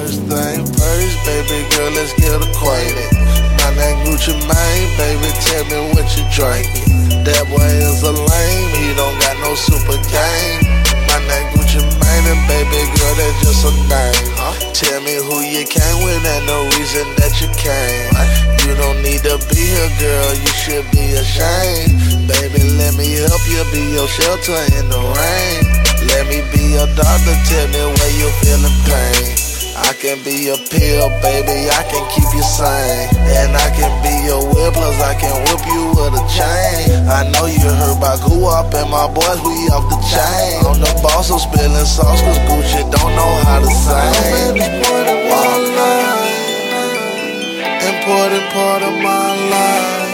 First thing first, baby girl, let's get acquainted. My name Gucci Mane, baby, tell me what you drinking. That boy is a lame, he don't got no super game. My name Gucci Mane, and baby girl, that's just a name. Tell me who you came with and the reason that you came. You don't need to be here, girl, you should be ashamed. Baby, let me help you be your shelter in the rain. Let me be your doctor, tell me where you feeling pain. I can be your pill, baby, I can keep you sane. And I can be your whip, plus I can whip you with a chain. I know you heard about Guap and my boys, we off the chain. I'm the boss of spilling sauce, cause Gucci don't know how to sing. Important part of my life. Important part of my life.